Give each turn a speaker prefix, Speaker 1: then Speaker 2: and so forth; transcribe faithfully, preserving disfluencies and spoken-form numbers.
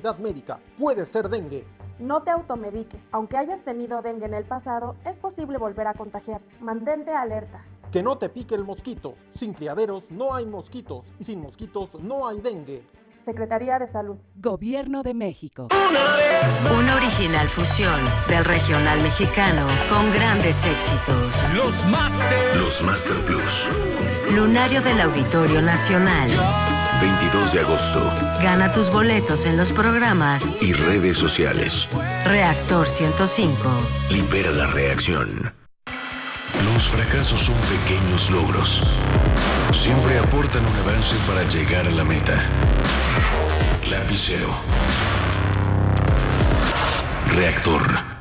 Speaker 1: unidad médica. Puede ser dengue.
Speaker 2: No te automediques. Aunque hayas tenido dengue en el pasado, es posible volver a contagiarte. Mantente alerta.
Speaker 1: Que no te pique el mosquito. Sin criaderos no hay mosquitos y sin mosquitos no hay dengue.
Speaker 2: Secretaría de Salud.
Speaker 3: Gobierno de México.
Speaker 4: Una original fusión del regional mexicano con grandes éxitos.
Speaker 5: Los Master.
Speaker 6: Los Master Plus.
Speaker 4: Lunario del Auditorio Nacional.
Speaker 6: veintidós de agosto.
Speaker 4: Gana tus boletos en los programas
Speaker 6: y redes sociales.
Speaker 4: Reactor ciento cinco.
Speaker 6: Libera la reacción. Los fracasos son pequeños logros. Siempre aportan un avance para llegar a la meta. Lapicero. Reactor.